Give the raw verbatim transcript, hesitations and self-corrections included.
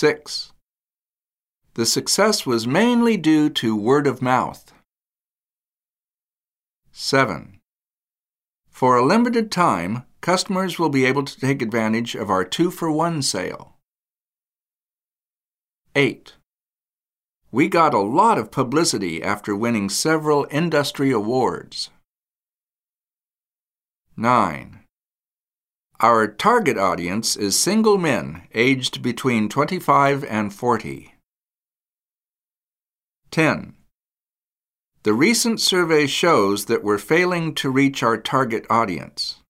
six. The success was mainly due to word of mouth. seven. For a limited time, customers will be able to take advantage of our two for one sale. eight. We got a lot of publicity after winning several industry awards. nine. Our target audience is single men aged between twenty-five and forty. ten. The recent survey shows that we're failing to reach our target audience.